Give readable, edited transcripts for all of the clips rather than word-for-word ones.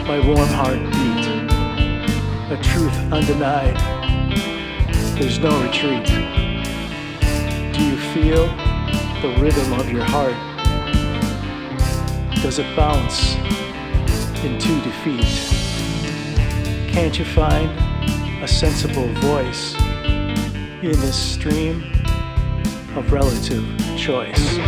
My warm heart beat, a truth undenied. There's no retreat. Do you feel the rhythm of your heart? Does it bounce into defeat? Can't you find a sensible voice in this stream of relative choice?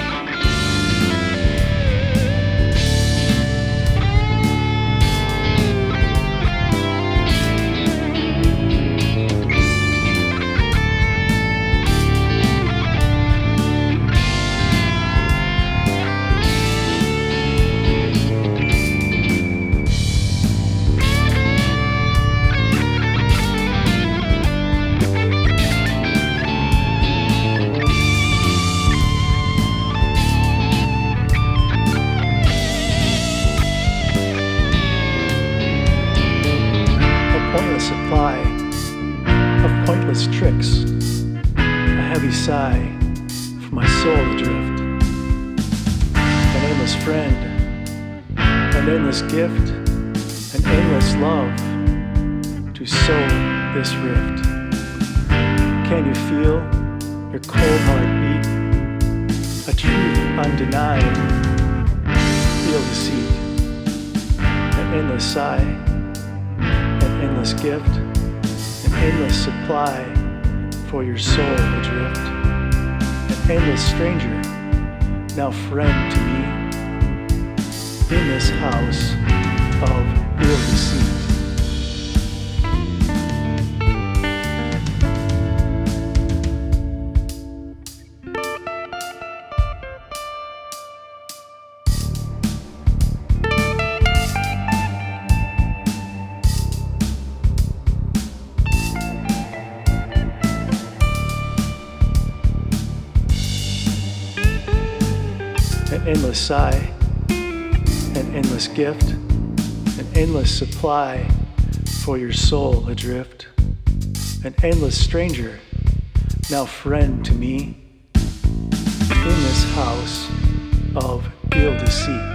Pointless supply of pointless tricks, a heavy sigh for my soul adrift, an endless friend, an endless gift, an endless love to sow this rift. Can you feel your cold heart beat, a truth undenied? Feel deceit, an endless sigh, endless gift, an endless supply for your soul adrift, an endless stranger, now friend to me, in this house of ill deceit. An endless sigh, an endless gift, an endless supply for your soul adrift, an endless stranger, now friend to me, in this house of ill deceit.